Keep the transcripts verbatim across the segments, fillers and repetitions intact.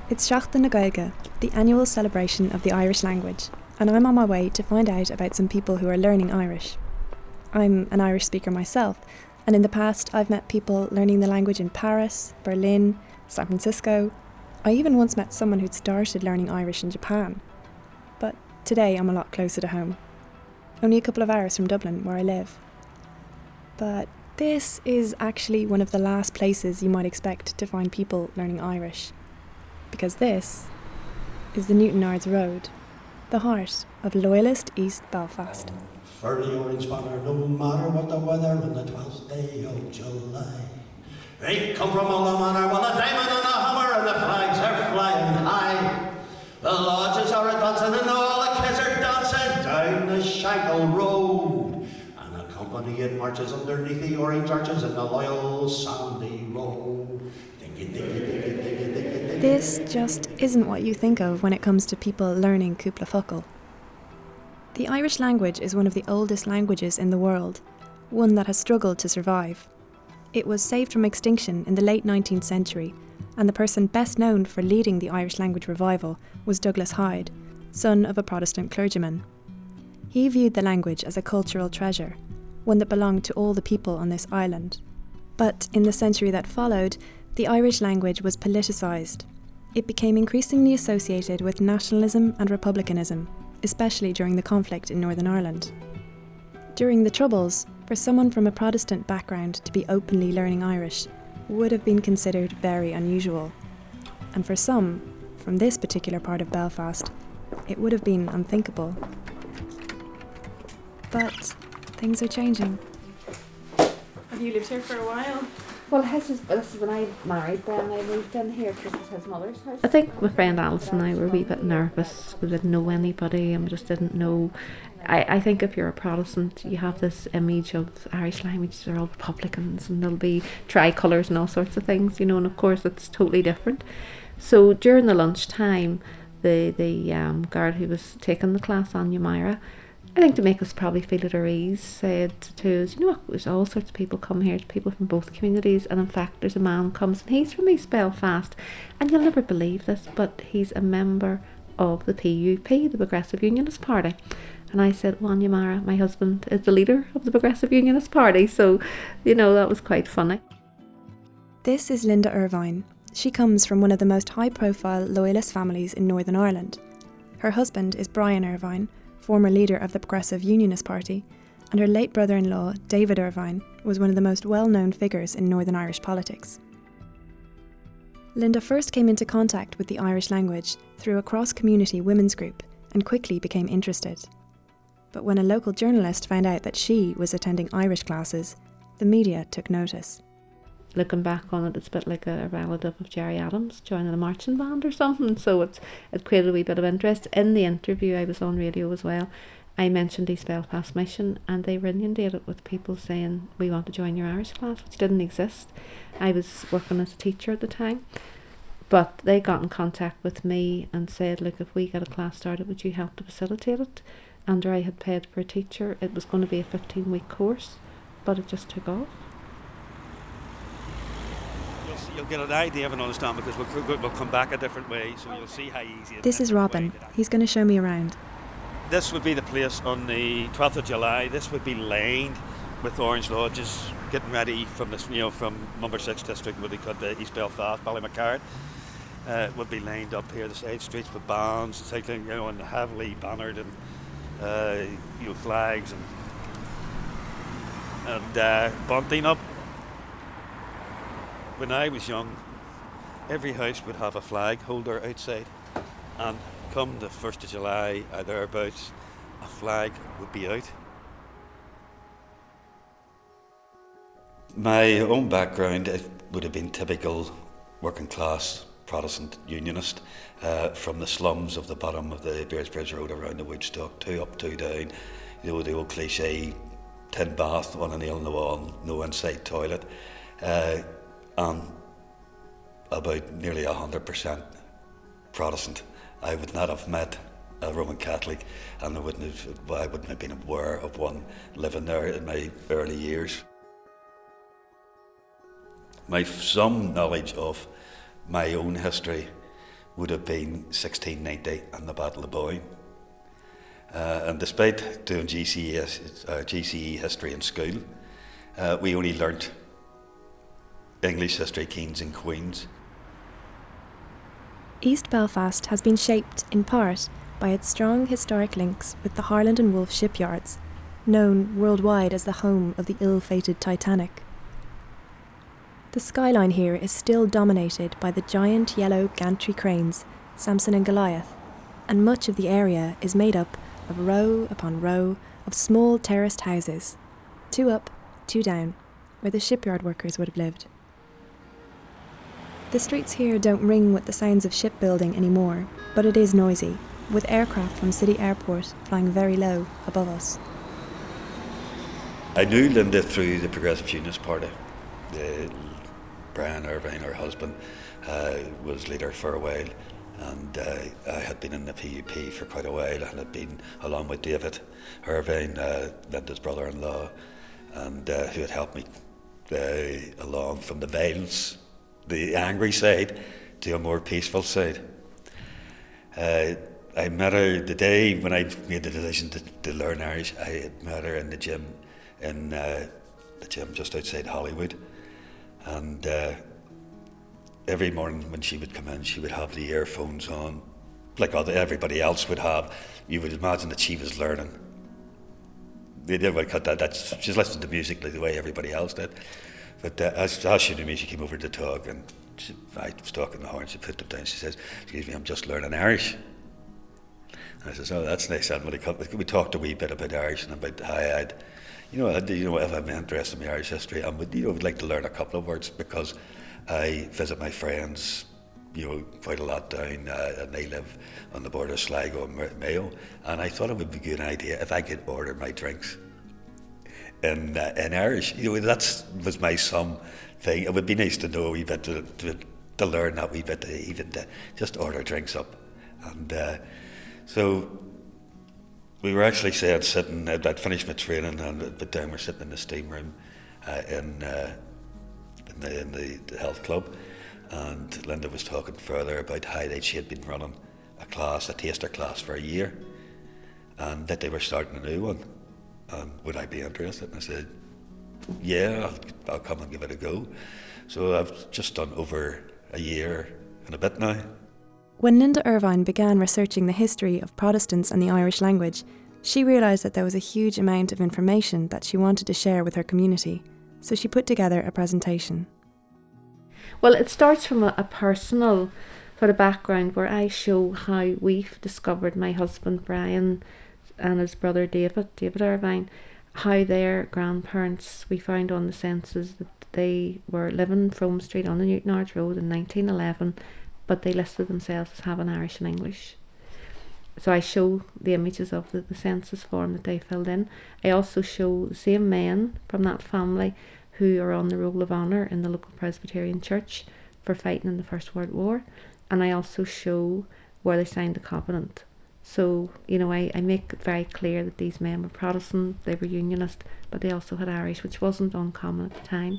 It's Seachtain na Gaeilge, the annual celebration of the Irish language, and I'm on my way to find out about some people who are learning Irish. I'm an Irish speaker myself, and in the past I've met people learning the language in Paris, Berlin, San Francisco. I even once met someone who'd started learning Irish in Japan. But today I'm a lot closer to home. Only a couple of hours from Dublin, where I live. But this is actually one of the last places you might expect to find people learning Irish. Because this is the Newtownards Road, the heart of Loyalist East Belfast. For the orange banner, no matter what the weather, on the twelfth day of July. They come from all the manor, while the diamond and the hammer and the flags are flying high. The lodges are advancing and all the kids are dancing down the Shankill Road. And the company it marches underneath the orange arches in the loyal sandy road. Diggy, diggy, diggy, diggy, diggy. This just isn't what you think of when it comes to people learning Cúpla Focal. The Irish language is one of the oldest languages in the world, one that has struggled to survive. It was saved from extinction in the late nineteenth century, and the person best known for leading the Irish language revival was Douglas Hyde, son of a Protestant clergyman. He viewed the language as a cultural treasure, one that belonged to all the people on this island. But in the century that followed, the Irish language was politicised. It became increasingly associated with nationalism and republicanism, especially during the conflict in Northern Ireland. During the Troubles, for someone from a Protestant background to be openly learning Irish would have been considered very unusual. And for some, from this particular part of Belfast, it would have been unthinkable. But things are changing. Have you lived here for a while? Well, his is, this is when I married Ben, I moved in here because it was his mother's house. I think my friend Alice and I were a wee bit nervous. We didn't know anybody and we just didn't know. I, I think if you're a Protestant, you have this image of Irish language, they're all Republicans and there'll be tricolours and all sorts of things, you know, and of course it's totally different. So during the lunchtime, the, the um, girl who was taking the class, Anya Myra, I think to make us probably feel at our ease, said to us, you know what, there's all sorts of people come here, people from both communities, and in fact there's a man comes and he's from East Belfast, and you'll never believe this, but he's a member of the P U P, the Progressive Unionist Party. And I said, well, Anya Mara, my husband is the leader of the Progressive Unionist Party, so, you know, that was quite funny. This is Linda Irvine. She comes from one of the most high-profile Loyalist families in Northern Ireland. Her husband is Brian Irvine, former leader of the Progressive Unionist Party, and her late brother-in-law, David Irvine, was one of the most well-known figures in Northern Irish politics. Linda first came into contact with the Irish language through a cross-community women's group and quickly became interested. But when a local journalist found out that she was attending Irish classes, the media took notice. Looking back on it, it's a bit like a relative of Gerry Adams joining a marching band or something, so it's, it created a wee bit of interest. In the interview, I was on radio as well, I mentioned East Belfast Mission and they were inundated with people saying, we want to join your Irish class, which didn't exist. I was working as a teacher at the time, but they got in contact with me and said, look, if we get a class started, would you help to facilitate it? And I had paid for a teacher. It was going to be a fifteen week course, but it just took off. You'll get an idea of an understanding because we'll, we'll come back a different way, so you'll see how easy it is. This is Robin. He's going to show me around. This would be the place on the twelfth of July. This would be lined with orange lodges, getting ready from this, you know, from number six district, what they call the East Belfast, Ballymacarron. Uh, would be lined up here, the side streets with bands, cycling, you know, and heavily bannered and uh, you know, flags and and uh, bunting up. When I was young, every house would have a flag holder outside, and come the first of July or thereabouts, a flag would be out. My own background, it would have been typical working class Protestant unionist, uh, from the slums of the bottom of the Bearsbridge Road around the Woodstock, two up, two down, you know, the old cliche tin bath, one a nail in the wall, no inside toilet, uh, and about nearly one hundred percent Protestant. I would not have met a Roman Catholic, and I wouldn't have, I wouldn't have been aware of one living there in my early years. My some knowledge of my own history would have been sixteen ninety and the Battle of Boyne. Uh, and despite doing G C E, uh, G C E history in school, uh, we only learnt English history, kings and queens. East Belfast has been shaped, in part, by its strong historic links with the Harland and Wolff shipyards, known worldwide as the home of the ill-fated Titanic. The skyline here is still dominated by the giant yellow gantry cranes, Samson and Goliath, and much of the area is made up of row upon row of small terraced houses, two up, two down, where the shipyard workers would have lived. The streets here don't ring with the sounds of shipbuilding anymore, but it is noisy, with aircraft from City Airport flying very low above us. I knew Linda through the Progressive Unionist Party. Uh, Brian Irvine, her husband, uh, was leader for a while, and uh, I had been in the P U P for quite a while, and had been along with David Irvine, uh, Linda's brother-in-law, and uh, who had helped me uh, along from the violence, the angry side, to a more peaceful side. Uh, I met her the day when I made the decision to, to learn Irish. I had met her in the gym, in uh, the gym just outside Hollywood, and uh, every morning when she would come in, she would have the earphones on, like other, everybody else would have. You would imagine that she was learning. They never cut that. That's, she's listening to music like the way everybody else did. But uh, as, as she knew me, she came over to talk, and she, I was talking to her, and she put them down. She says, "Excuse me, I'm just learning Irish." And I says, "Oh, that's nice." And we, we talked a wee bit about Irish and about how I'd, you know, I'd, you know, if I'm interested in my Irish history, I would, you know, would like to learn a couple of words because I visit my friends, you know, quite a lot down, uh, and they live on the border of Sligo and Mayo, and I thought it would be a good idea if I could order my drinks in uh, in Irish. You know, that was my some thing. It would be nice to know a wee bit, to, to, to learn that wee bit, to even to just order drinks up. And uh, so we were actually saying, sitting, I'd, I'd finished my training, and but then we're sitting in the steam room uh, in, uh, in, the, in the, the health club, and Linda was talking further about how that she had been running a class, a taster class for a year, and that they were starting a new one. And would I be interested? And I said, yeah, I'll, I'll come and give it a go. So I've just done over a year and a bit now. When Linda Irvine began researching the history of Protestants and the Irish language, she realised that there was a huge amount of information that she wanted to share with her community, so she put together a presentation. Well, it starts from a, a personal sort of background where I show how we've discovered, my husband Brian and his brother David, David Irvine, how their grandparents, we found on the census that they were living in Frome Street on the Newtonards Road in nineteen eleven, but they listed themselves as having Irish and English. So I show the images of the, the census form that they filled in. I also show the same men from that family who are on the Roll of Honour in the local Presbyterian church for fighting in the First World War. And I also show where they signed the Covenant. So, you know, I, I make it very clear that these men were Protestant, they were Unionist, but they also had Irish, which wasn't uncommon at the time.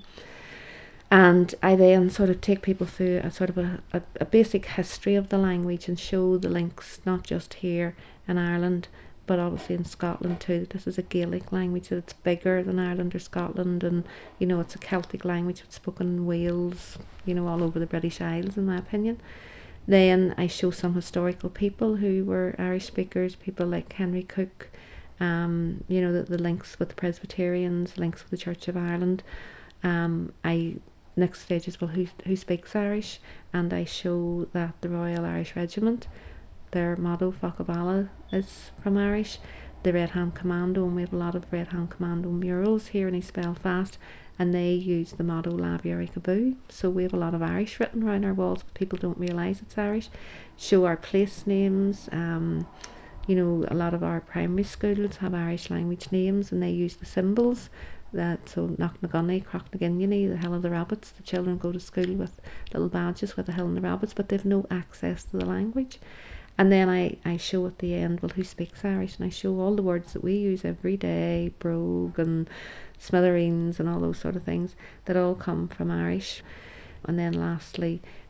And I then sort of take people through a sort of a, a, a basic history of the language and show the links, not just here in Ireland, but obviously in Scotland too, that this is a Gaelic language, that it's bigger than Ireland or Scotland, and, you know, it's a Celtic language that's spoken in Wales, you know, all over the British Isles, in my opinion. Then I show some historical people who were Irish speakers, people like Henry Cook, um, you know, the, the links with the Presbyterians, links with the Church of Ireland. Um, I next stage is, well, who, who speaks Irish? And I show that the Royal Irish Regiment, their motto, Fochaballa, is from Irish. The Red Hand Commando, and we have a lot of Red Hand Commando murals here in East Belfast, and they use the motto La Viera Caboo. So we have a lot of Irish written around our walls, but people don't realise it's Irish. Show our place names. Um, you know, a lot of our primary schools have Irish language names, and they use the symbols. That so Knocknagunny, Crocknaginny, the Hill of the Rabbits. The children go to school with little badges with the Hill and the Rabbits, but they've no access to the language. And then I, I show at the end, well, who speaks Irish? And I show all the words that we use every day, brogue and smithereens and all those sort of things, that all come from Irish. And then lastly,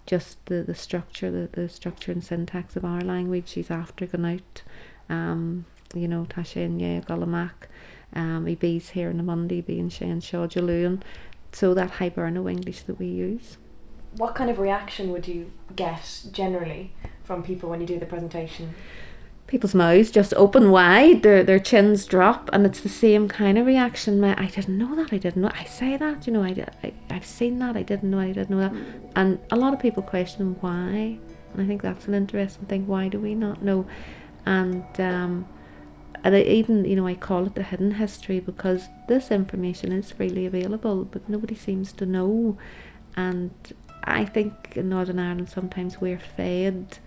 just the, the structure, the, the structure and syntax of our language. She's after going out, um, you know, tá sé inné Galamak, um, I be's here on the Monday, being Shane Shaw Jaluan. So that Hiberno English that we use. What kind of reaction would you get generally from people when you do the presentation? People's mouths just open wide, their their chins drop, and it's the same kind of reaction. My, I didn't know that, I didn't know, I say that, you know, I, did, I, I've seen that, I didn't know, I didn't know that. And a lot of people question why, and I think that's an interesting thing. Why do we not know? And um, and I even, you know, I call it the hidden history, because this information is freely available, but nobody seems to know. And I think in Northern Ireland sometimes we're fed,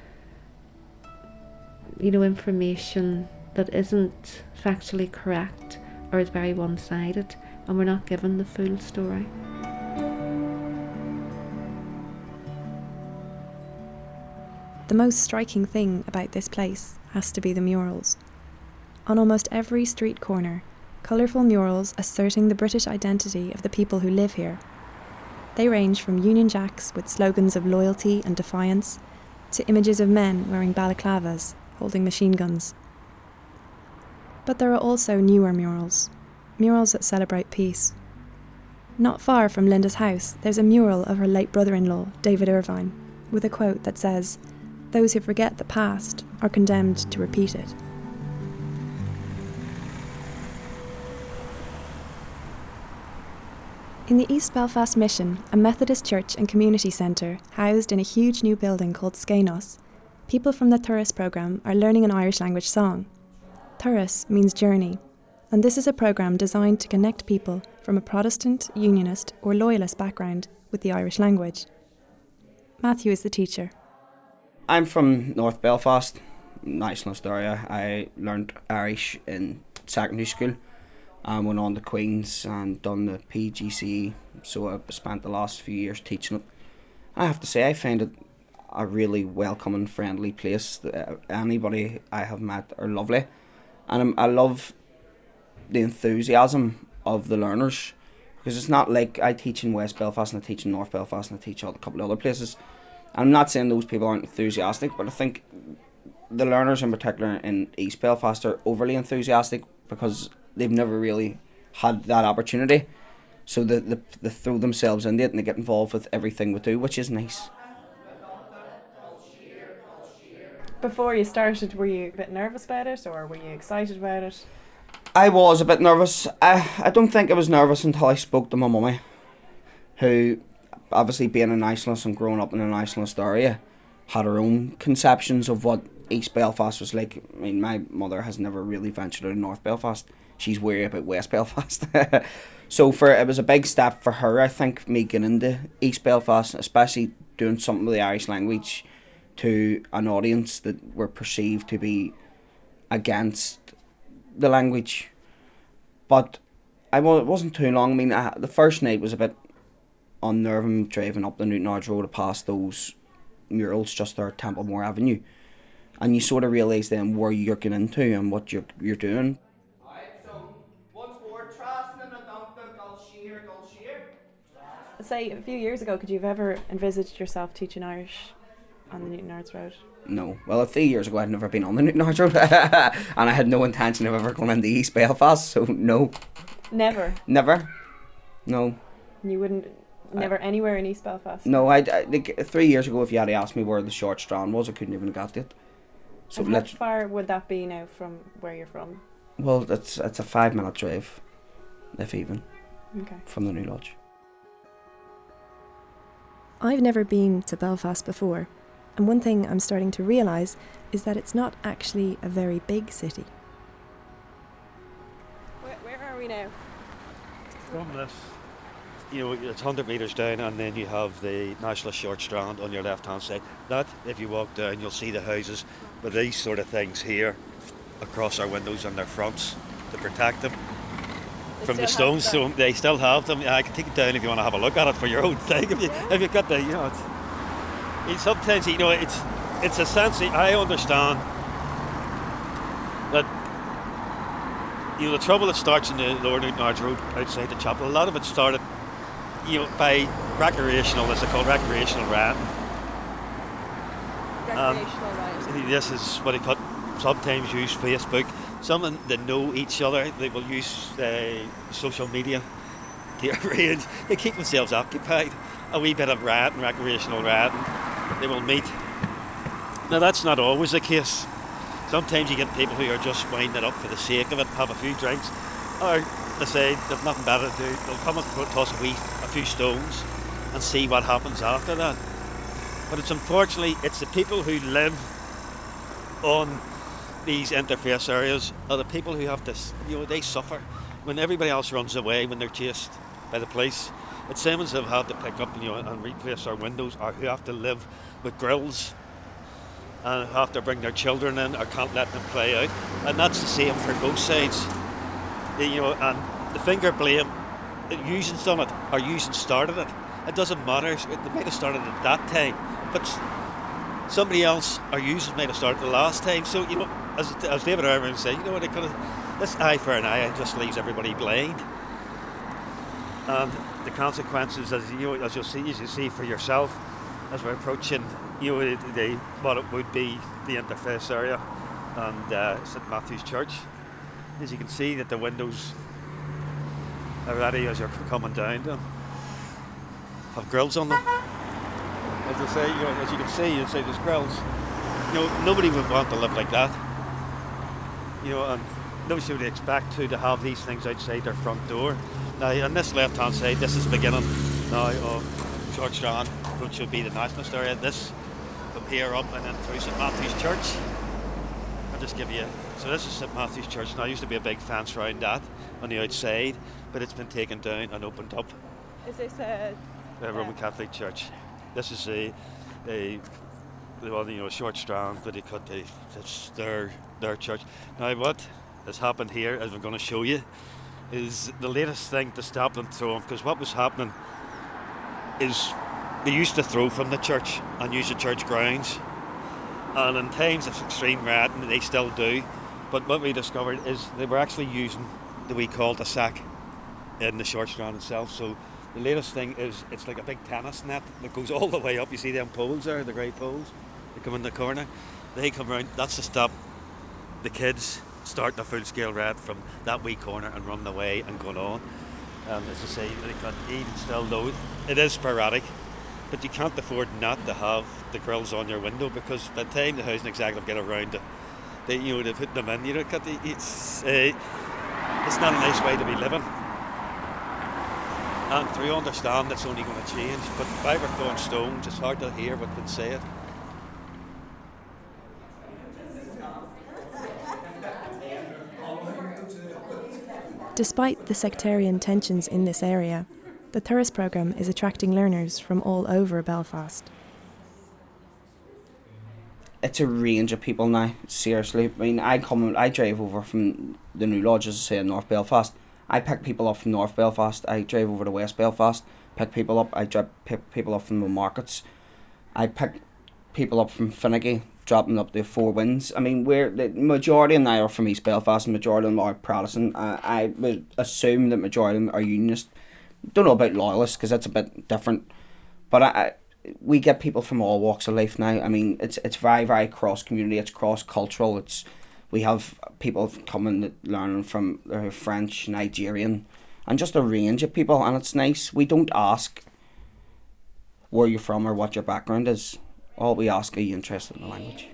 you know, information that isn't factually correct or is very one-sided, and we're not given the full story. The most striking thing about this place has to be the murals. On almost every street corner, colourful murals asserting the British identity of the people who live here. They range from Union Jacks with slogans of loyalty and defiance to images of men wearing balaclavas, holding machine guns. But there are also newer murals, murals that celebrate peace. Not far from Linda's house, there's a mural of her late brother-in-law, David Irvine, with a quote that says, "Those who forget the past are condemned to repeat it." In the East Belfast Mission, a Methodist church and community centre housed in a huge new building called Skenos, people from the Thuras programme are learning an Irish language song. Thuras means journey, and this is a programme designed to connect people from a Protestant, Unionist or Loyalist background with the Irish language. Matthew is the teacher. I'm from North Belfast, nationalist area. I learned Irish in secondary school. I went on to Queen's and done the P G C E, so I spent the last few years teaching it. I have to say, I find it a really welcoming, friendly place. Anybody I have met are lovely, and I'm, I love the enthusiasm of the learners, because it's not like I teach in West Belfast and I teach in North Belfast and I teach at a couple of other places. I'm not saying those people aren't enthusiastic, but I think the learners in particular in East Belfast are overly enthusiastic because they've never really had that opportunity, so they, they, they throw themselves into it and they get involved with everything we do, which is nice. Before you started, were you a bit nervous about it, or were you excited about it? I was a bit nervous. I, I don't think I was nervous until I spoke to my mummy, who, obviously being a nationalist and growing up in a nationalist area, had her own conceptions of what East Belfast was like. I mean, my mother has never really ventured out of North Belfast. She's wary about West Belfast. So for it was a big step for her, I think, me getting into East Belfast, especially doing something with the Irish language to an audience that were perceived to be against the language. But I w- it wasn't too long. I mean, I, the first night was a bit unnerving, driving up the Newtownards Road past those murals just there at Templemore Avenue. And you sort of realise then where you're getting into and what you're, you're doing. Say, a few years ago, could you have ever envisaged yourself teaching Irish on the Newtownards Road? No. Well, a few years ago I'd never been on the Newtownards Road and I had no intention of ever going into East Belfast, so no. Never? Never. No. You wouldn't, never uh, anywhere in East Belfast? No, I, I like, three years ago if you had asked me where the Short Strand was, I couldn't even have got it. So and how far would that be now from where you're from? Well, it's, it's a five minute drive, if even, okay, from the New Lodge. I've never been to Belfast before, and one thing I'm starting to realise is that it's not actually a very big city. Where, where are we now? From this, you know, it's one hundred metres down, and then you have the Nationalist Short Strand on your left hand side. That, if you walk down, you'll see the houses with these sort of things here across our windows and their fronts to protect them from the stones, so they still have them. I can take it down if you want to have a look at it for your own thing. If you yeah. if you've got the, you know, it's, it's sometimes, you know, it's it's a sense. I understand that, you know, the trouble that starts in the Lower Newtownards Road outside the chapel. A lot of it started, you know, by recreational, as they call recreational riding. Recreational riot. This is what they put. Sometimes use Facebook. Some that know each other, they will use uh, social media to arrange. They keep themselves occupied. A wee bit of rioting, recreational rioting. They will meet. Now that's not always the case. Sometimes you get people who are just winding it up for the sake of it, have a few drinks, or they say they've nothing better to do. They'll come and toss a, wee, a few stones and see what happens after that. But it's unfortunately, it's the people who live on these interface areas are the people who have this, you know, they suffer when everybody else runs away, when they're chased by the police. It's same as have had to pick up, you know, and replace our windows, or who have to live with grills and have to bring their children in or can't let them play out. And that's the same for both sides. You know, and the finger blame, using done it or using started it. It doesn't matter. They might have started at that time, but somebody else or users might have started the last time. So, you know, as, as David Irving would say, you know what, it could have, this eye for an eye just leaves everybody blind. And the consequences, as you know, as you'll see, as you see for yourself, as we're approaching, you know, the, the, what it would be the interface area and uh, St Matthew's Church. As you can see that the windows already, as you're coming down them, have grills on them. As I say, you know, as you can see, you say there's grills. You know, nobody would want to live like that. You know, and nobody would expect to to have these things outside their front door. Now, on this left-hand side, this is the beginning now of Church Strand, which would be the Nationalist area. This from here up and then through St Matthew's Church. I'll just give you. So this is St Matthew's Church. Now, there used to be a big fence around that on the outside, but it's been taken down and opened up. Is this a The Roman Catholic Church. This is a, a well, you know, Short Strand, but they cut the, it's their their church. Now, what has happened here, as we're going to show you, is the latest thing to stop them throwing. Because what was happening is they used to throw from the church and use the church grounds, and in times of extreme rioting, they still do. But what we discovered is they were actually using the wee cul-de-sac in the Short Strand itself. So the latest thing is it's like a big tennis net that goes all the way up. You see them poles there, the grey poles? They come in the corner. They come around. That's to stop the kids starting a full-scale riot from that wee corner and running away and going on. And as I say, they can even still though it is sporadic, but you can't afford not to have the grills on your window, because by the time the housing executive get around to, they, you know, they put them in. You know, it's uh, it's not a nice way to be living. And through understand it's only going to change, but by we're throwing stones, it's hard to hear what's been said. Despite the sectarian tensions in this area, the Thuras programme is attracting learners from all over Belfast. It's a range of people now, seriously. I mean, I come, I drive over from the New Lodge, as I say, in North Belfast. I pick people up from North Belfast. I drive over to West Belfast, pick people up. I drive, pick people up from the markets. I pick people up from Finnegy, dropping up the Four Winds. I mean, we're the majority of them are from East Belfast, and majority of them are Protestant. Uh, I would assume that majority of them are Unionist. Don't know about Loyalists, because that's a bit different. But I, I, we get people from all walks of life now. I mean, it's it's very, very cross community. It's cross cultural. It's we have people coming that learning from uh, French, Nigerian, and just a range of people. And it's nice. We don't ask where you're from or what your background is. All we ask, are you interested in the language?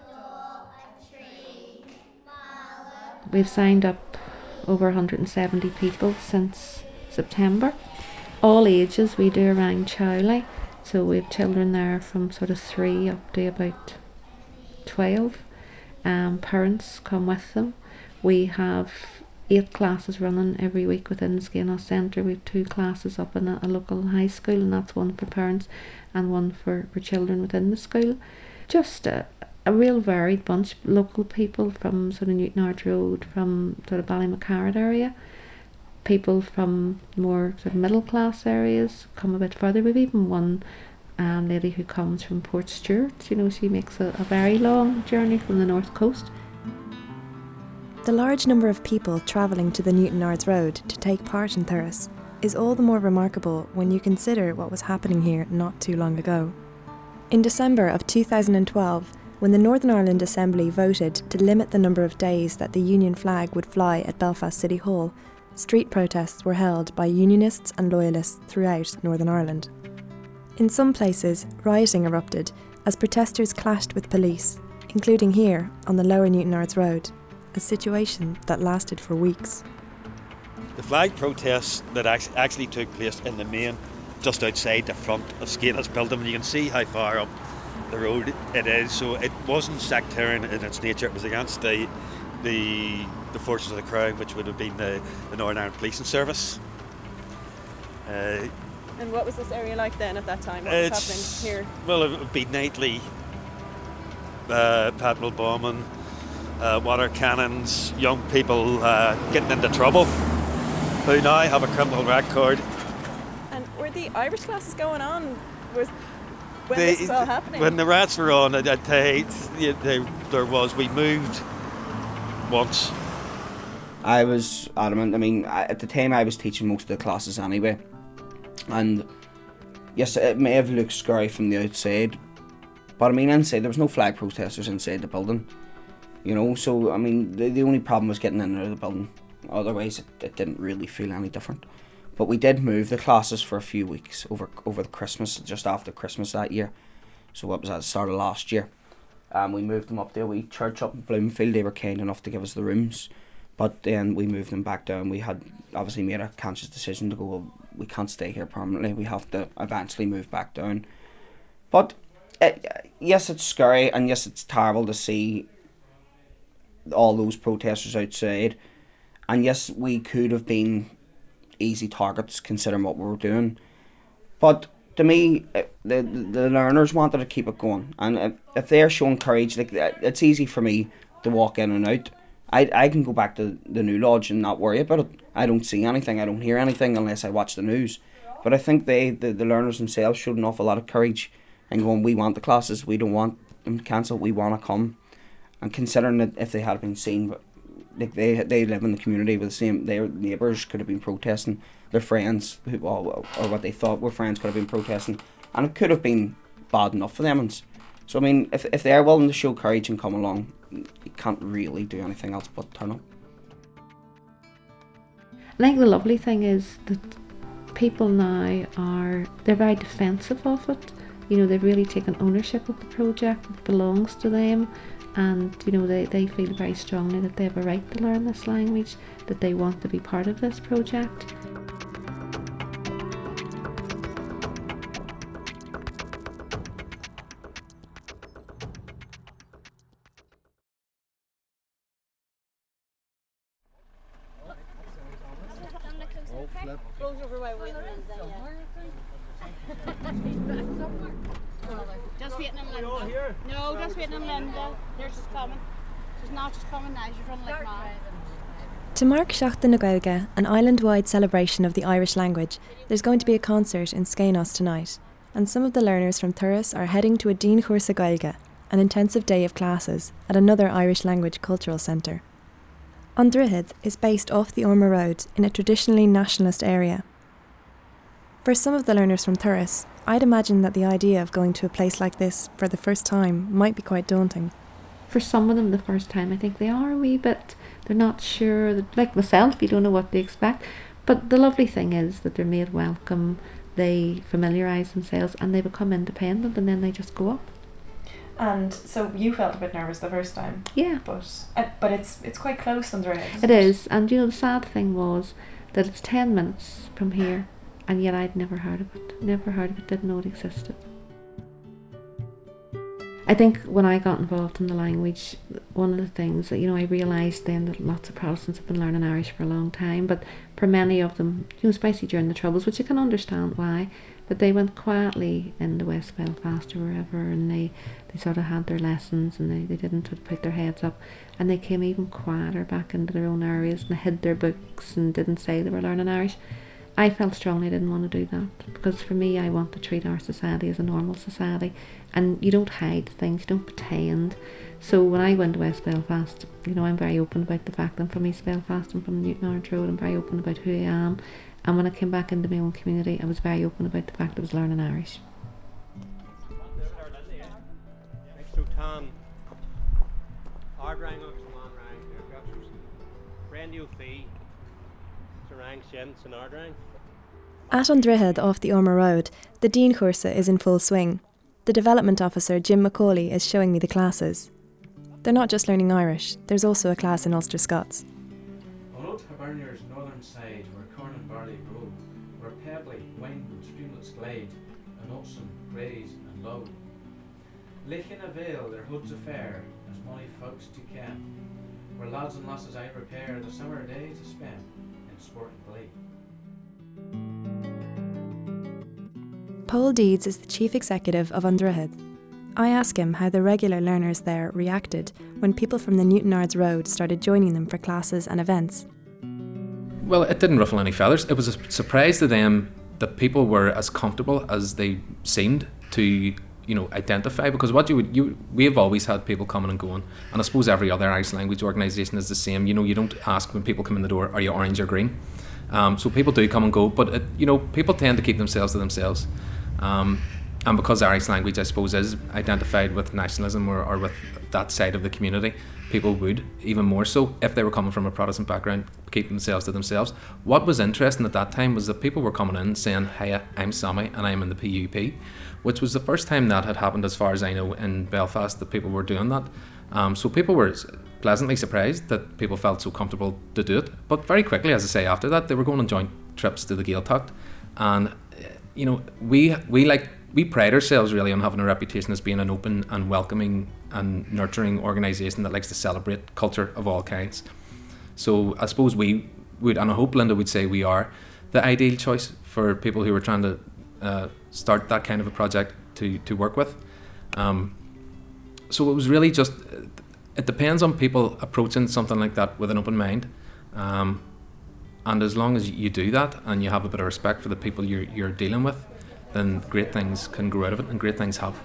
We've signed up over one hundred seventy people since September. All ages. We do around Chowley, so we have children there from sort of three up to about twelve. Um, parents come with them. We have eight classes running every week within the Skegness Centre. We have two classes up in a, a local high school, and that's one for parents and one for, for children within the school. Just a, a real varied bunch. Local people from sort of Newtownards Road, from sort of Ballymacarrot area. People from more sort of middle class areas come a bit further. We've even one um, lady who comes from Port Stewart. You know, she makes a, a very long journey from the north coast. The large number of people travelling to the Newtownards Road to take part in Thuras is all the more remarkable when you consider what was happening here not too long ago. In December of two thousand twelve, when the Northern Ireland Assembly voted to limit the number of days that the Union flag would fly at Belfast City Hall, street protests were held by Unionists and Loyalists throughout Northern Ireland. In some places, rioting erupted as protesters clashed with police, including here on the Lower Newtonards Road, a situation that lasted for weeks. The flag protests that actually took place in the main, just outside the front of Skatelas building, and you can see how far up the road it is. So it wasn't sectarian in its nature. It was against the the, the forces of the Crown, which would have been the, the Northern Ireland Policing Service. Uh, and what was this area like then at that time? What was happening here? Well, it would be nightly uh, petrol bombing, uh, water cannons, young people uh, getting into trouble, who now have a criminal record. And were the Irish classes going on? Was when they, this was all happening? When the rats were on, they, they, they, there was, we moved once. I was adamant. I mean, at the time I was teaching most of the classes anyway. And yes, it may have looked scary from the outside, but I mean, inside there was no flag protesters inside the building. You know, so I mean, the, the only problem was getting in and out of the building. Otherwise, it, it didn't really feel any different. But we did move the classes for a few weeks over over the Christmas, just after Christmas that year. So what was that, the start of last year. Um, we moved them up to a wee church up in Bloomfield. They were kind enough to give us the rooms. But then we moved them back down. We had obviously made a conscious decision to go, well, we can't stay here permanently. We have to eventually move back down. But it, yes, it's scary, and yes, it's terrible to see all those protesters outside. And yes, we could have been easy targets considering what we were doing. But to me, the the learners wanted to keep it going. And if, if they're showing courage, like, it's easy for me to walk in and out. I I can go back to the New Lodge and not worry about it. I don't see anything, I don't hear anything unless I watch the news. But I think they, the, the learners themselves showed an awful lot of courage and going, we want the classes, we don't want them cancelled, we want to come. And considering that if they had been seen, like they they live in the community with the same, their neighbours could have been protesting, their friends, who or, or what they thought were friends could have been protesting, and it could have been bad enough for them. So I mean, if if they're willing to show courage and come along, you can't really do anything else but turn up. I think the lovely thing is that people now are, they're very defensive of it. You know, they've really taken ownership of the project. It belongs to them, and you know, they, they feel very strongly that they have a right to learn this language, that they want to be part of this project. Just waiting on Linda. No, just waiting on Linda. They're just coming. She's not just coming now, she's running like mad. To mark Seachtain na Gaeilge, an island-wide celebration of the Irish language, there's going to be a concert in Skenos tonight, and some of the learners from Turas are heading to a Dín Chursa Gaeilge, an intensive day of classes at another Irish language cultural centre. An Droichead is based off the Orma Road in a traditionally nationalist area. For some of the learners from Turas, I'd imagine that the idea of going to a place like this for the first time might be quite daunting. For some of them, the first time, I think they are a wee bit, they're not sure, like myself, you don't know what they expect. But the lovely thing is that they're made welcome, they familiarise themselves, and they become independent, and then they just go up. And so you felt a bit nervous the first time? Yeah. But uh, but it's it's quite close on the road. It is, and you know, the sad thing was that it's ten minutes from here, and yet I'd never heard of it, never heard of it, didn't know it existed. I think when I got involved in the language, one of the things that, you know, I realised then that lots of Protestants have been learning Irish for a long time, but for many of them, you know, especially during the Troubles, which you can understand why, but they went quietly into West Belfast or wherever, and they, they sort of had their lessons, and they, they didn't sort of put their heads up, and they came even quieter back into their own areas, and they hid their books and didn't say they were learning Irish. I felt strongly I didn't want to do that, because for me, I want to treat our society as a normal society, and you don't hide things, you don't pretend. So when I went to West Belfast, you know, I'm very open about the fact that I'm from East Belfast, I'm from Newtonards Road, I'm very open about who I am, and when I came back into my own community, I was very open about the fact that I was learning Irish. Can Ardrang agus an Lanrang aircraft Radio Fee Sarang Shin and Ardrang. At Andrihad off the Ormer Road, the Dean Cursa is in full swing. The development officer, Jim McCauley, is showing me the classes. They're not just learning Irish, there's also a class in Ulster Scots. On Old Hibernia's northern side, where corn and barley grow, where pebbly, wind and streamlets glide, and oxen graze and low. Licking a vale their hoods affair, as mony folks to ken, where lads and lasses I prepare the summer day to spend in sport and glee. Paul Deeds is the chief executive of Andrihad. I ask him how the regular learners there reacted when people from the Newtonards Road started joining them for classes and events. Well, it didn't ruffle any feathers. It was a surprise to them that people were as comfortable as they seemed to, you know, identify. Because what you would, you we have always had people coming and going, and I suppose every other Irish language organisation is the same. You know, you don't ask when people come in the door, are you orange or green? Um, so people do come and go, but it, you know, people tend to keep themselves to themselves. Um, and because Irish language, I suppose, is identified with nationalism or, or with that side of the community, people would, even more so, if they were coming from a Protestant background, keep themselves to themselves. What was interesting at that time was that people were coming in saying, "Hey, I'm Sammy and I'm in the P U P," which was the first time that had happened, as far as I know, in Belfast, that people were doing that. Um, so people were pleasantly surprised that people felt so comfortable to do it. But very quickly, as I say, after that, they were going on joint trips to the Gaeltacht. And, you know, we we like... We pride ourselves really on having a reputation as being an open and welcoming and nurturing organisation that likes to celebrate culture of all kinds. So I suppose we would, and I hope Linda would say we are, the ideal choice for people who are trying to uh, start that kind of a project to, to work with. Um, so it was really just, it depends on people approaching something like that with an open mind. Um, and as long as you do that and you have a bit of respect for the people you're, you're dealing with, then great things can grow out of it, and great things have.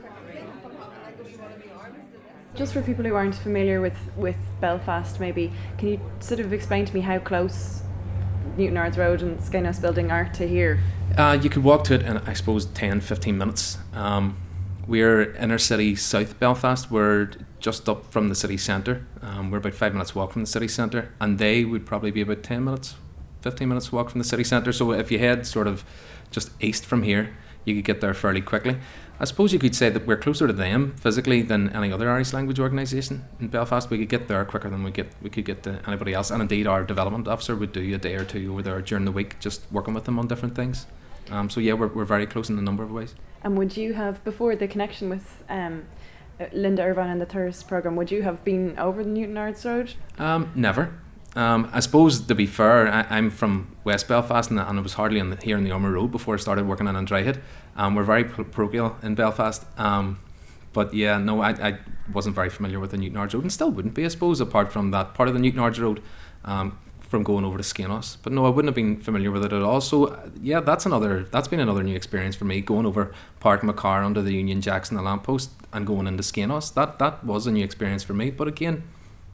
Just for people who aren't familiar with, with Belfast, maybe, can you sort of explain to me how close Newtonards Road and Skynos Building are to here? Uh, you could walk to it in, I suppose, ten, fifteen minutes. Um, we're inner city South Belfast. We're just up from the city centre. Um, we're about five minutes walk from the city centre, and they would probably be about ten minutes, fifteen minutes walk from the city centre. So if you head sort of just east from here, you could get there fairly quickly. I suppose you could say that we're closer to them physically than any other Irish language organisation in Belfast. We could get there quicker than we get we could get to anybody else, and indeed our development officer would do a day or two over there during the week, just working with them on different things. Um, so yeah, we're we're very close in a number of ways. And would you have, before the connection with um, Linda Irvine and the Thurs programme, would you have been over the Newtonards Road? Um, never. Um, I suppose, to be fair, I, I'm from West Belfast, and, and I was hardly in the, here in the Ormer Road before I started working in Andrihad. Um, we're very parochial in Belfast, um, but yeah, no, I, I wasn't very familiar with the Newtonards Road, and still wouldn't be, I suppose, apart from that part of the Newtonards Road, um, from going over to Skynos. But no, I wouldn't have been familiar with it at all. So yeah, that's another, that's been another new experience for me, going over, parking my car under the Union Jacks and the lamppost and going into Skynos. That that was a new experience for me. But again,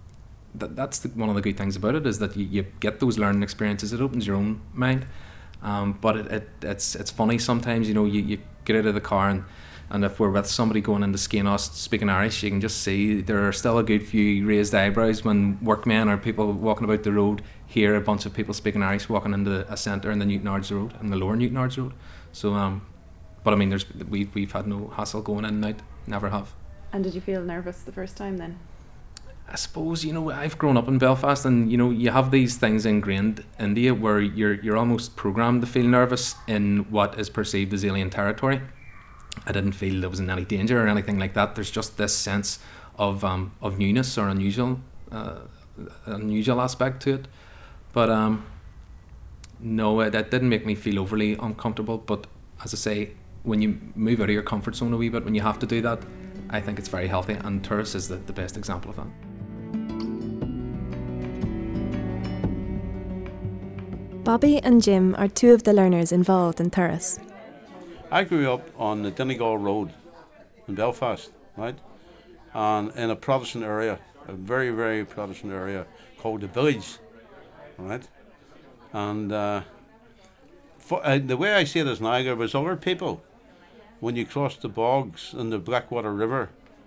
That, that's the, one of the good things about it, is that you, you get those learning experiences. It opens your own mind, um, but it, it it's it's funny sometimes. You know, you, you get out of the car, and, and if we're with somebody going into Skynos speaking Irish, you can just see there are still a good few raised eyebrows when workmen or people walking about the road hear a bunch of people speaking Irish walking into a centre in the Newtonards Road, in the lower Newtonards Road. So, um, but I mean, there's we we've had no hassle going in and out, never have. And did you feel nervous the first time then? I suppose, you know, I've grown up in Belfast, and you know, you have these things ingrained in you where you're you're almost programmed to feel nervous in what is perceived as alien territory. I didn't feel there was in any danger or anything like that. There's just this sense of um of newness or unusual uh, unusual aspect to it. But um no, it, it didn't make me feel overly uncomfortable. But as I say, when you move out of your comfort zone a wee bit, when you have to do that, I think it's very healthy, and Thurs is the, the best example of that. Bobby and Jim are two of the learners involved in Thurs. I grew up on the Donegal Road in Belfast, right? And in a Protestant area, a very, very Protestant area called the Village, right? And uh, for, uh, the way I see it is now, there was other people, when you crossed the bogs and the Blackwater River,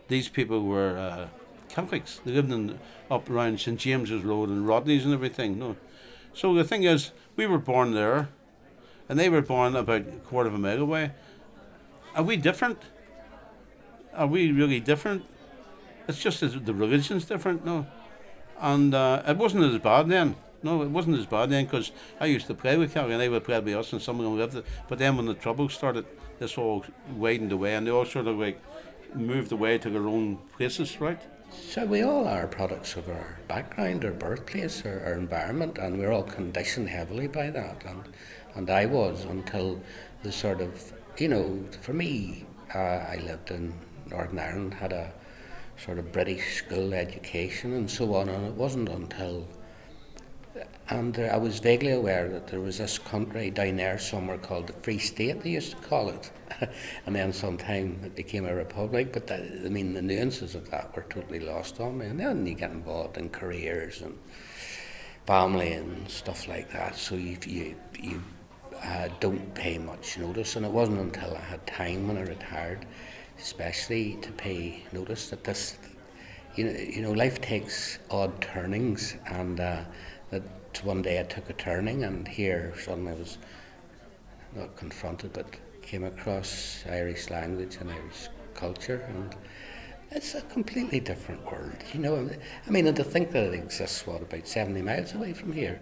these people were uh, Catholics. They lived in, up around Saint James's Road and Rodney's and everything. No, so the thing is, we were born there, and they were born about a quarter of a mile away. Are we different? Are we really different? It's just that the religion's different, no. And uh, it wasn't as bad then. No, it wasn't as bad then, because I used to play with Catholic, and they would play with us, and some of them lived it. But then when the trouble started, this all widened away, and they all sort of like moved away to their own places, right? So we all are products of our background, our birthplace, our, our environment, and we're all conditioned heavily by that. And and I was until the sort of, you know, for me, uh, I lived in Northern Ireland, had a sort of British school education and so on, and it wasn't until, and uh, I was vaguely aware that there was this country down there somewhere called the Free State, they used to call it, and then sometime it became a republic, but that, I mean the nuances of that were totally lost on me, and then you get involved in careers and family and stuff like that, so you, you, you uh, don't pay much notice, and it wasn't until I had time when I retired especially to pay notice that this, you know, you know, life takes odd turnings, and uh, that one day I took a turning, and here suddenly I was not confronted, but came across Irish language and Irish culture, and it's a completely different world, you know. I mean, and to think that it exists, what, about seventy miles away from here.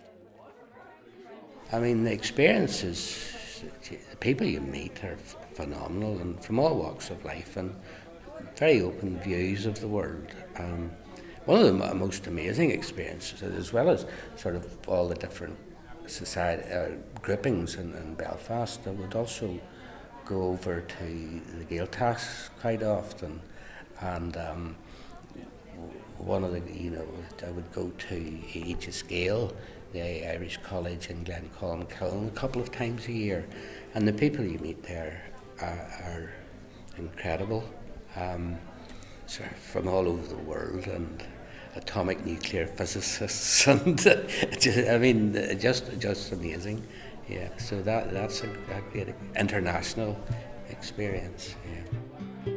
I mean, the experiences, the people you meet are phenomenal, and from all walks of life, and very open views of the world. Um, one of the m- most amazing experiences, as well as sort of all the different society uh, groupings in, in Belfast, I would also go over to the Gaeltacht quite often, and um, one of the, you know, I would go to Aegis Gael, the Irish College in Glencolmcille, a couple of times a year, and the people you meet there are, are incredible, um, sort of from all over the world, and atomic nuclear physicists, and just, I mean, just just amazing. Yeah, so that that's a, a great international experience. Yeah.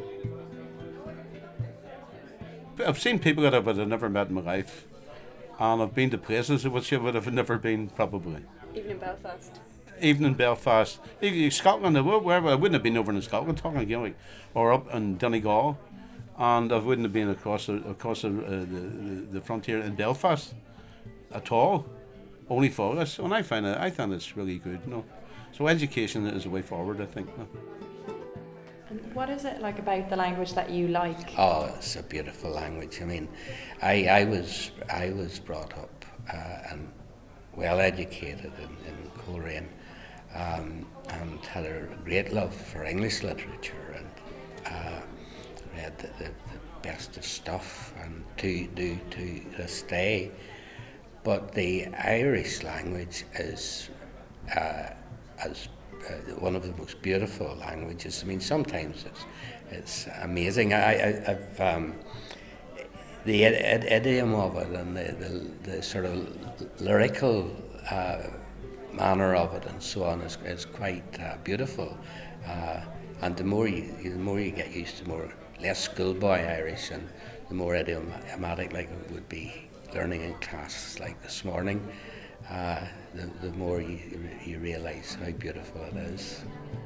I've seen people that I've never met in my life, and I've been to places which I would have never been, probably. Even in Belfast? Even in Belfast. Even Scotland, wherever, I wouldn't have been over in Scotland talking Gaelic, or up in Donegal, and I wouldn't have been across the, across the, uh, the, the frontier in Belfast at all, only for us. And I find it, I find it's really good, you know. So education is a way forward, I think. You know. And what is it like about the language that you like? Oh, it's a beautiful language. I mean, I, I was I was brought up uh, and well educated in, in Coleraine, um, and had a great love for English literature, and uh, read the, the, the best of stuff, and to do to this day. But the Irish language is uh, as Uh, one of the most beautiful languages. I mean, sometimes it's it's amazing. I, I, I've um, the ed- ed- idiom of it, and the, the, the sort of lyrical uh, manner of it, and so on, is, is quite uh, beautiful. Uh, and the more you the more you get used to more less schoolboy Irish, and the more idiomatic, like it would be learning in classes like this morning. Uh, the, the more you, you realise how beautiful it is.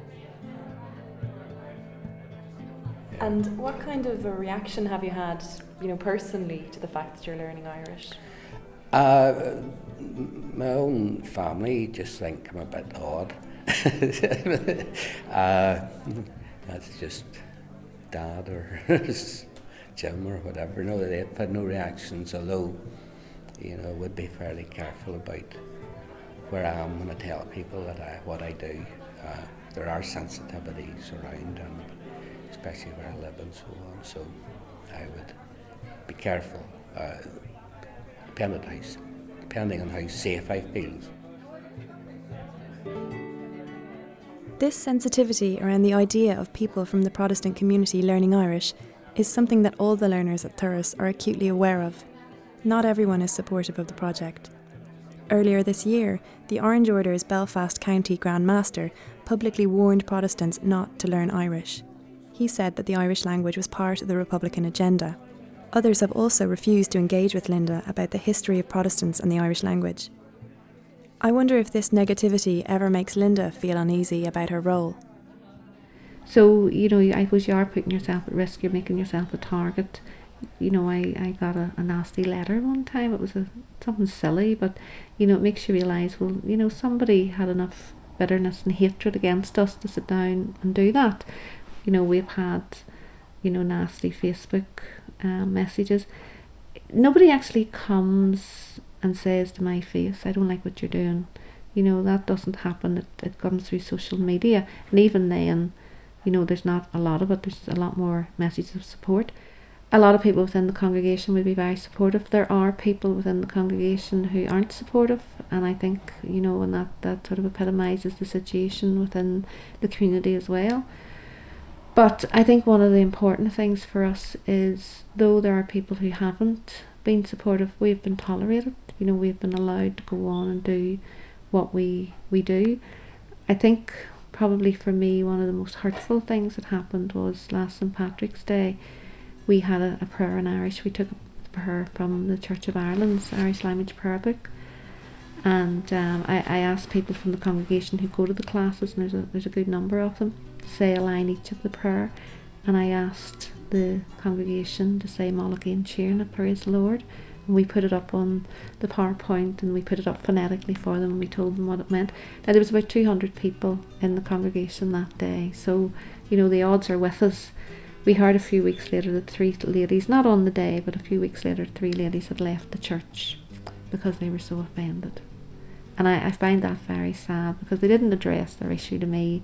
And what kind of a reaction have you had, you know, personally to the fact that you're learning Irish? Uh, my own family just think I'm a bit odd. uh, that's just Dad or Jim or whatever. No, they've had no reactions, although, you know, would be fairly careful about where I am when I tell people that I, what I do. Uh, there are sensitivities around, and especially where I live and so on. So I would be careful, uh, depending on how, depending on how safe I feel. This sensitivity around the idea of people from the Protestant community learning Irish is something that all the learners at Thurles are acutely aware of. Not everyone is supportive of the project. Earlier this year, the Orange Order's Belfast County Grand Master publicly warned Protestants not to learn Irish. He said that the Irish language was part of the Republican agenda. Others have also refused to engage with Linda about the history of Protestants and the Irish language. I wonder if this negativity ever makes Linda feel uneasy about her role. So, you know, I suppose you are putting yourself at risk, you're making yourself a target. You know, I, I got a, a nasty letter one time. It was a, something silly, but, you know, it makes you realise, well, you know, somebody had enough bitterness and hatred against us to sit down and do that. You know, we've had, you know, nasty Facebook uh, messages. Nobody actually comes and says to my face, I don't like what you're doing. You know, that doesn't happen. It, it comes through social media. And even then, you know, there's not a lot of it. There's a lot more messages of support. A lot of people within the congregation would be very supportive. There are people within the congregation who aren't supportive, and I think, you know, and that, that sort of epitomises the situation within the community as well. But I think one of the important things for us is, though there are people who haven't been supportive, we've been tolerated. You know, we've been allowed to go on and do what we we do. I think probably for me one of the most hurtful things that happened was last Saint Patrick's Day. We had a, a prayer in Irish. We took a prayer from the Church of Ireland's Irish language prayer book, and um, I, I asked people from the congregation who go to the classes, and there's a, there's a good number of them, to say a line each of the prayer, and I asked the congregation to say Mulligan Cheerna, Praise the Lord, and we put it up on the PowerPoint, and we put it up phonetically for them, and we told them what it meant. Now there was about two hundred people in the congregation that day, so, you know, the odds are with us. We heard a few weeks later that three ladies, not on the day, but a few weeks later, three ladies had left the church because they were so offended. And I, I find that very sad, because they didn't address their issue to me.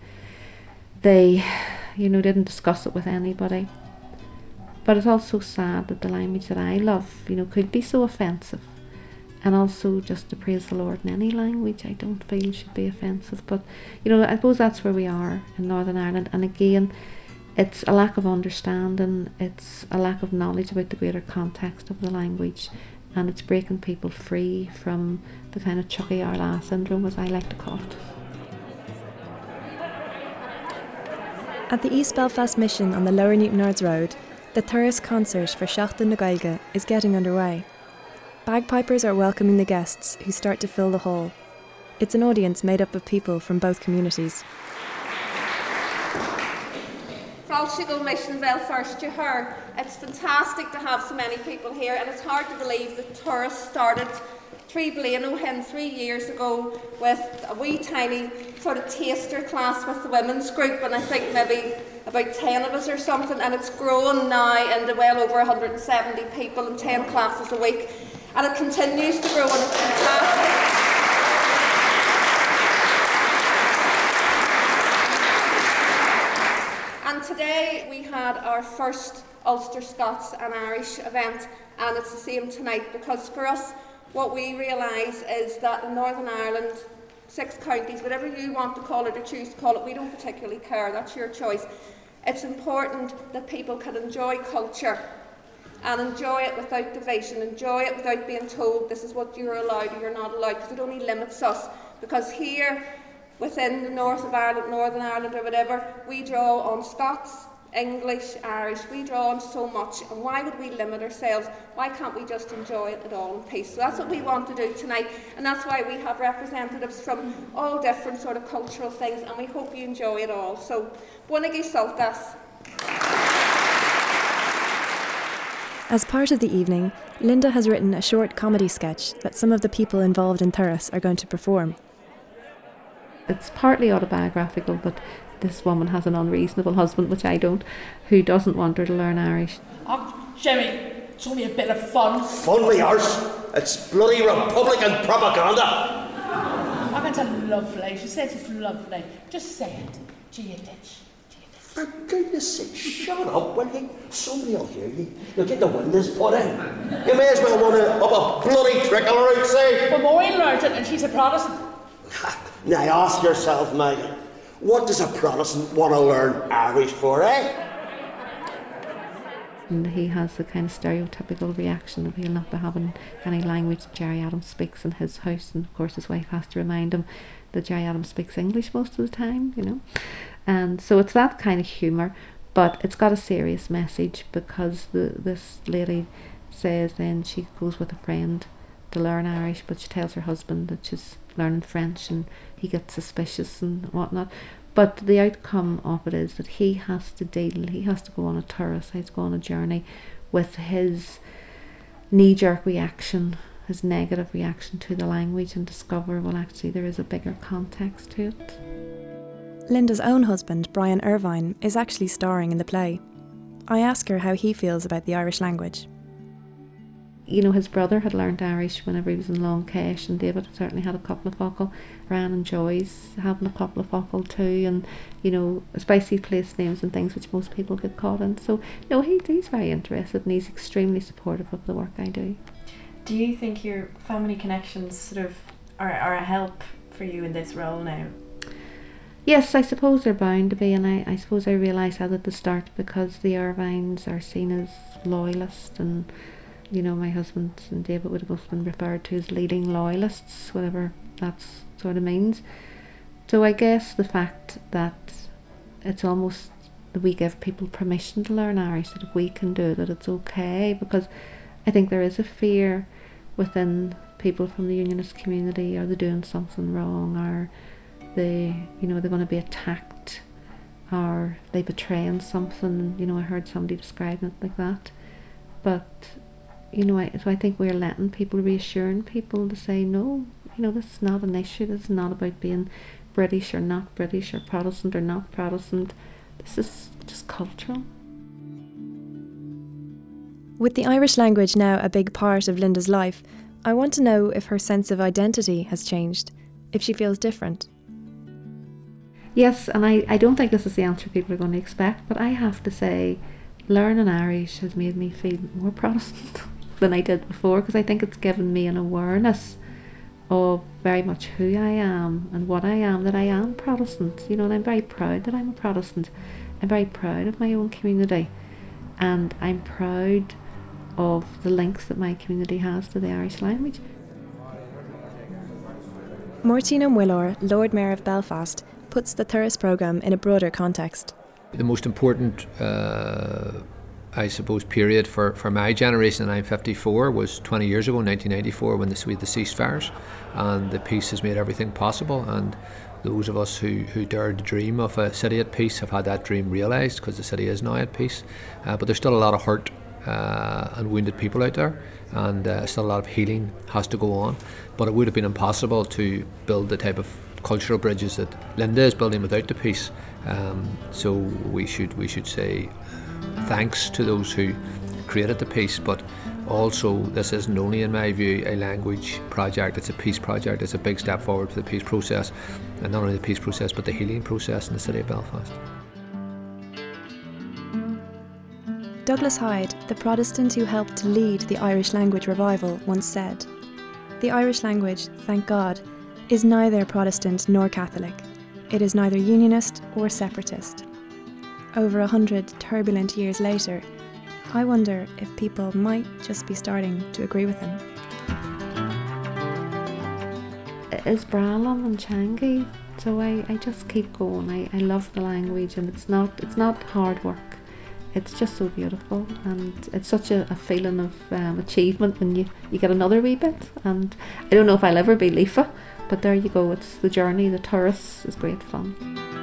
They, you know, didn't discuss it with anybody. But it's also sad that the language that I love, you know, could be so offensive. And also just to praise the Lord in any language, I don't feel should be offensive. But, you know, I suppose that's where we are in Northern Ireland. And again, it's a lack of understanding, it's a lack of knowledge about the greater context of the language, and it's breaking people free from the kind of Chucky Arla syndrome, as I like to call it. At the East Belfast Mission on the Lower Newtownards Road, the Thuras concert for Seachtain na Gaeilge is getting underway. Bagpipers are welcoming the guests, who start to fill the hall. It's an audience made up of people from both communities. Falshigal Mission Belfast, you heard. It's fantastic to have so many people here, and it's hard to believe that Thuras started Trí Bliain Ó Shin three years ago with a wee tiny sort of taster class with the women's group, and I think maybe about ten of us or something, and it's grown now into well over one hundred seventy people and ten classes a week, and it continues to grow, and it's fantastic. And today we had our first Ulster Scots and Irish event, and it's the same tonight, because for us what we realise is that in Northern Ireland, six counties, whatever you want to call it or choose to call it, we don't particularly care, that's your choice. It's important that people can enjoy culture and enjoy it without division, enjoy it without being told this is what you're allowed or you're not allowed, because it only limits us. Because here, within the north of Ireland, Northern Ireland or whatever, we draw on Scots, English, Irish, we draw on so much, and why would we limit ourselves? Why can't we just enjoy it at all in peace? So that's what we want to do tonight, and that's why we have representatives from all different sort of cultural things, and we hope you enjoy it all. So, Buonagi Sultas. As part of the evening, Linda has written a short comedy sketch that some of the people involved in Thuras are going to perform. It's partly autobiographical, but this woman has an unreasonable husband, which I don't, who doesn't want her to learn Irish. Oh, Jimmy, it's only a bit of fun. Fun, me arse. It's bloody Republican propaganda. Oh, it's lovely. She says it's lovely. Just say it. Gee, it is. For goodness sake, shut up, will you? Somebody will hear you. You'll get the windows put in. You may as well want to up a bloody trickle outside. Well, Maureen learned it, and she's a Protestant. Now ask yourself, Maggie, what does a Protestant want to learn Irish for, eh? And he has the kind of stereotypical reaction of he'll not be having any language that Gerry Adams speaks in his house, and of course his wife has to remind him that Gerry Adams speaks English most of the time, you know. And so it's that kind of humour, But it's got a serious message, because the this lady says then she goes with a friend to learn Irish, but she tells her husband that she's learning French, and he gets suspicious and whatnot. But the outcome of it is that he has to deal, he has to go on a tourist, he has to go on a journey with his knee-jerk reaction, his negative reaction to the language, and discover, well, actually there is a bigger context to it. Linda's own husband, Brian Irvine, is actually starring in the play. I ask her how he feels about the Irish language. You know, his brother had learned Irish whenever he was in Long Kesh, and David certainly had a couple of focal. Ran enjoys having a couple of focal too, and, you know, spicy place names and things which most people get caught in. So, no, he, he's very interested, and he's extremely supportive of the work I do. Do you think your family connections sort of are, are a help for you in this role now? Yes, I suppose they're bound to be, and I, I suppose I realised that at the start, because the Irvines are seen as loyalists, and, you know, my husband and David would have both been referred to as leading loyalists, whatever that sort of means. So I guess the fact that it's almost that we give people permission to learn Irish, that if we can do it, that it's okay, because I think there is a fear within people from the Unionist community, are they doing something wrong, or they, you know, they're going to be attacked, or they betraying something. You know, I heard somebody describing it like that. But, you know, I, so I think we're letting people, reassuring people to say, no, you know, this is not an issue. This is not about being British or not British, or Protestant or not Protestant. This is just cultural. With the Irish language now a big part of Linda's life, I want to know if her sense of identity has changed, if she feels different. Yes, and I, I don't think this is the answer people are going to expect, but I have to say, learning Irish has made me feel more Protestant than I did before, because I think it's given me an awareness of very much who I am and what I am, that I am Protestant, you know, and I'm very proud that I'm a Protestant. I'm very proud of my own community, and I'm proud of the links that my community has to the Irish language. Máirtín Ó Muilleoir, Lord Mayor of Belfast, puts the Thuras programme in a broader context. The most important, uh, I suppose, period for, for my generation, and I'm fifty-four, was twenty years ago, nineteen ninety-four, when the, we had the ceasefires, and the peace has made everything possible, and those of us who, who dared to dream of a city at peace have had that dream realised, because the city is now at peace. Uh, but there's still a lot of hurt uh, and wounded people out there, and uh, still a lot of healing has to go on. But it would have been impossible to build the type of cultural bridges that Linda is building without the peace. Um, so we should we should say thanks to those who created the peace, but also this isn't only, in my view, a language project, it's a peace project. It's a big step forward for the peace process, and not only the peace process but the healing process in the city of Belfast. Douglas Hyde, the Protestant who helped to lead the Irish language revival, once said, "The Irish language, thank God, is neither Protestant nor Catholic. It is neither unionist or separatist." Over a hundred turbulent years later, I wonder if people might just be starting to agree with him. It's Bralon and Changi, so I, I just keep going. I, I love the language, and it's not it's not hard work. It's just so beautiful, and it's such a, a feeling of um, achievement when you, you get another wee bit. And I don't know if I'll ever be Leifa, but there you go, it's the journey, the tourists is great fun.